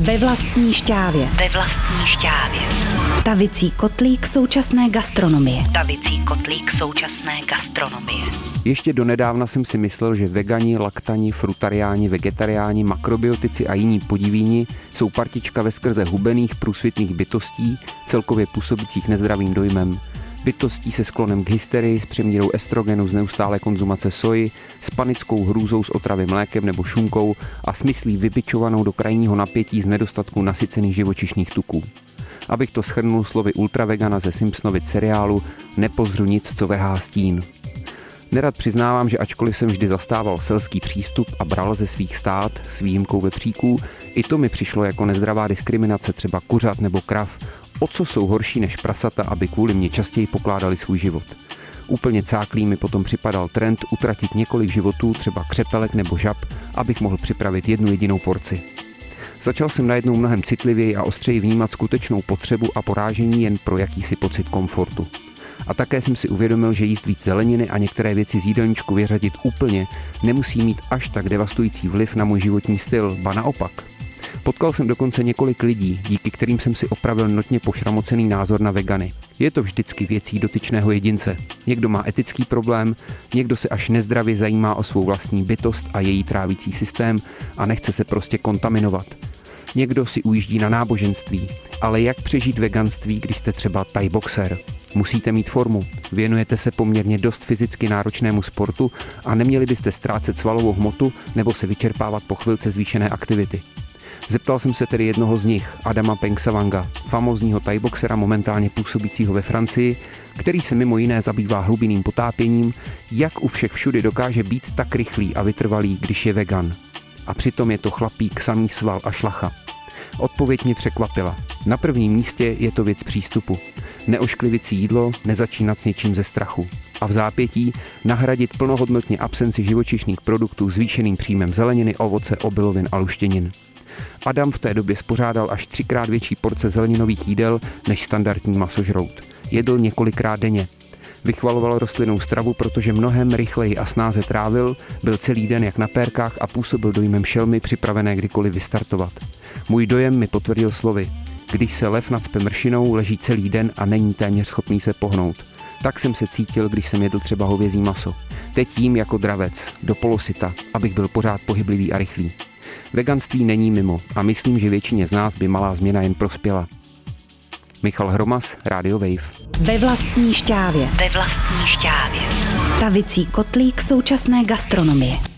Ve vlastní šťávě. Ve vlastní šťávě. Tavicí kotlík současné gastronomie. Tavicí kotlík současné gastronomie. Ještě donedávna jsem si myslel, že vegani, laktani, frutariáni, vegetariáni, makrobiotici a jiní podivíni jsou partička veskrze hubených, průsvitných bytostí, celkově působících nezdravým dojmem. Bytostí se sklonem k hysterii, s přemírou estrogenu z neustálé konzumace soji, s panickou hrůzou z otravy mlékem nebo šunkou a s myslí vybičovanou do krajního napětí z nedostatku nasycených živočišných tuků. Abych to shrnul slovy ultravegana ze Simpsonovy seriálu, nepozřu nic, co vrhá stín. Nerad přiznávám, že ačkoliv jsem vždy zastával selský přístup a bral ze svých stád s výjimkou vepříků, i to mi přišlo jako nezdravá diskriminace třeba kuřat nebo krav, o co jsou horší než prasata, aby kvůli mě častěji pokládali svůj život. Úplně cáklý mi potom připadal trend utratit několik životů, třeba křepelek nebo žab, abych mohl připravit jednu jedinou porci. Začal jsem najednou mnohem citlivěji a ostřeji vnímat skutečnou potřebu a porážení jen pro jakýsi pocit komfortu. A také jsem si uvědomil, že jíst víc zeleniny a některé věci z jídelníčku vyřadit úplně nemusí mít až tak devastující vliv na můj životní styl, ba naopak. Potkal jsem dokonce několik lidí, díky kterým jsem si opravil notně pošramocený názor na vegany. Je to vždycky věcí dotyčného jedince. Někdo má etický problém, někdo se až nezdravě zajímá o svou vlastní bytost a její trávící systém a nechce se prostě kontaminovat. Někdo si ujíždí na náboženství, ale jak přežít veganství, když jste třeba thai boxer? Musíte mít formu, věnujete se poměrně dost fyzicky náročnému sportu a neměli byste ztrácet svalovou hmotu nebo se vyčerpávat po chvilce zvýšené aktivity. Zeptal jsem se tedy jednoho z nich, Adama Pengsavanga, famózního thai boxera momentálně působícího ve Francii, který se mimo jiné zabývá hlubinným potápěním, jak u všech všudy dokáže být tak rychlý a vytrvalý, když je vegan. A přitom je to chlapík samý sval a šlacha. Odpověď mě překvapila. Na prvním místě je to věc přístupu. Neošklivit si jídlo, nezačínat s něčím ze strachu. A v zápětí nahradit plnohodnotně absenci živočišných produktů zvýšeným příjmem zeleniny, ovoce, obilovin a luštěnin. Adam v té době spořádal až 3x větší porce zeleninových jídel než standardní masožrout. Jedl několikrát denně. Vychvaloval rostlinnou stravu, protože mnohem rychleji a snáze trávil, byl celý den jak na pérkách a působil dojmem šelmy připravené kdykoliv vystartovat. Můj dojem mi potvrdil slovy. Když se lev nacpe mršinou, leží celý den a není téměř schopný se pohnout. Tak jsem se cítil, když jsem jedl třeba hovězí maso. Teď jím jako dravec, do polosyta, abych byl pořád pohyblivý a rychlý. Veganství není mimo a myslím, že většině z nás by malá změna jen prospěla. Michal Hromas, Radio Wave. Ve vlastní šťávě. Ve vlastní šťávě. Tavicí kotlík současné gastronomie.